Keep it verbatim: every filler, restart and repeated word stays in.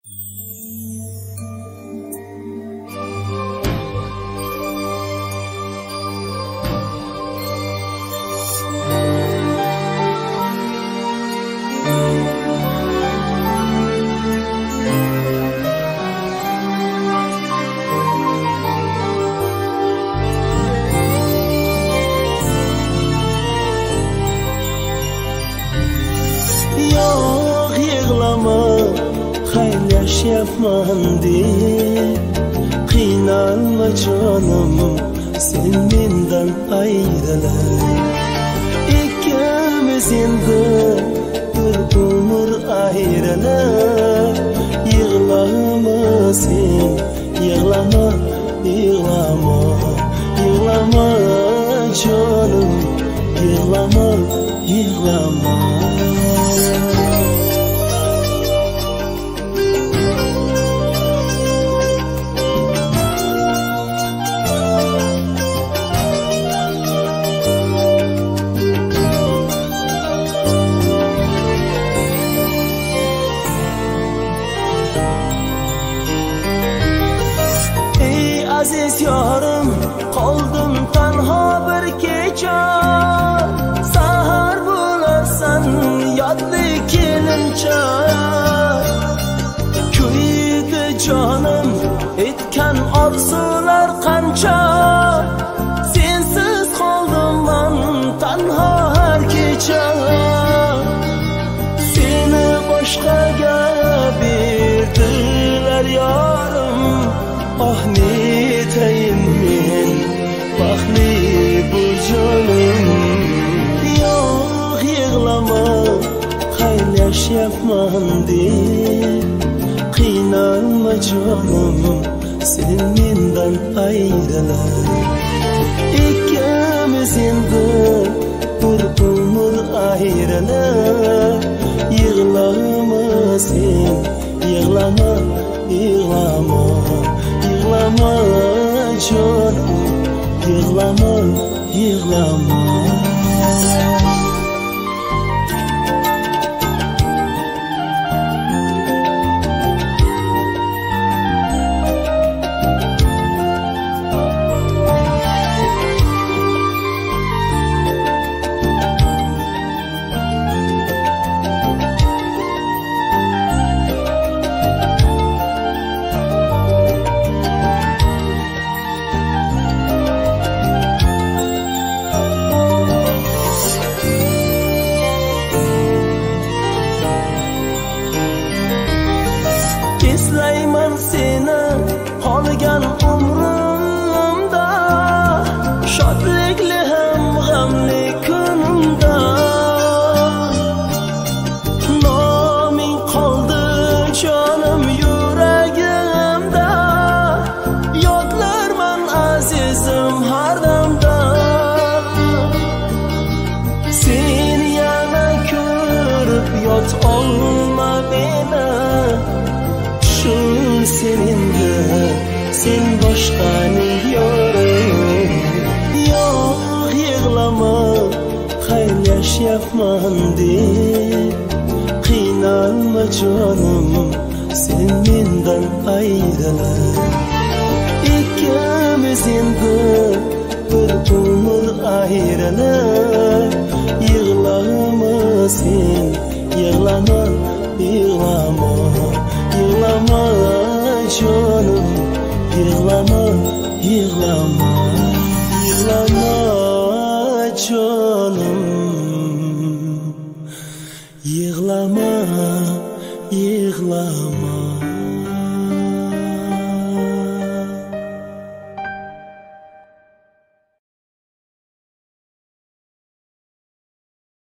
Yaşayamam diye qiynalma canım, sen mendan ayrılar. İkimiz endi bir umr ayrılar. Yığlama sen, yığlama, yığlama, yığlama canım, yığlama, yığlama. Aziz yarım, qoldim tanho bir kecha. Sahar bo'larsan yodli kelincha. Kuydi jonim, etgan orzular qancha. Sensiz qoldim men tanho har kecha. Seni boshqaga berdilar yarim. Ah netayim men baxtli bu jonim. Yo'q yig'lama, xayrlashyapman deb qiynalma jonim, sen mendan ayrilar. Ikkimiz endi bir umr ayrilar. Yig'lama sen, yig'lama, yig'lama, yığlama canım, yığlama, yığlama. Eslayman seni qolgan umrimda, shodlikli ham g'amli kunimda. Noming qoldi jonim yuragimda, yodlarman azizim har damda. Sen yana ko'rib yot olma meni, seninde, sen boshqaning yorim. Yo'q yig'lama, xayrlashyapman deb qiynalma jonim, sen mendan ayrilar. Ikkimiz endi bir umr ayrilar. Yig'lama sen, yig'lama, yig'lama, yığlama canım, yığlama, yığlama, yığlama canım, yığlama, yığlama.